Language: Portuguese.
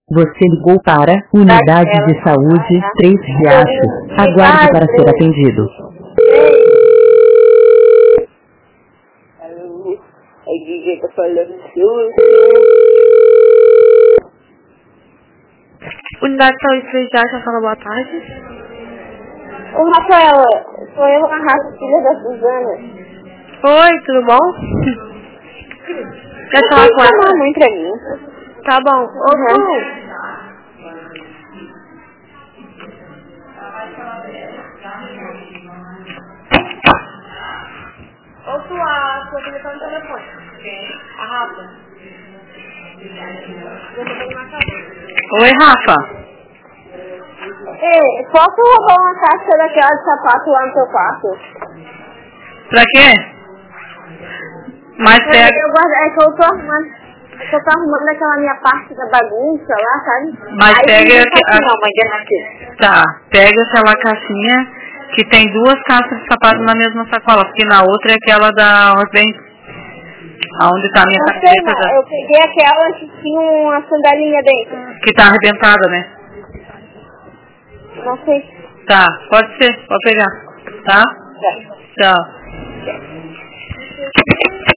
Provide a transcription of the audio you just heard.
Você ligou para Unidade de Saúde 3 Riachos. Aguarde para ser atendido. Aí DJ tá falando susto. Unidade de Saúde 3 Riachos, fala boa tarde. Ô Rafaela, sou eu, a Rafa, filha da Suzana. Oi, tudo bom? Quer falar com ela? Não, mãe pra mim. Tá bom. Ô, Tu, a sua filha tá no telefone. A Rafa. Oi, Rafa. Ei, posso roubar uma caixa daquela de sapato lá no teu quarto? Pra quê? Mas pega... É que eu tô arrumando aquela minha parte da bagunça lá, sabe? Mas aí pega... Não, mãe, de Tá, pega aquela caixinha que tem 2 caixas de sapato na mesma sacola, porque na outra é aquela da ordem, aonde tá a minha camiseta. Eu peguei aquela que tinha uma sandalinha dentro. Que tá arrebentada, né? Não sei. Tá, pode ser, pode pegar, tá? Tchau.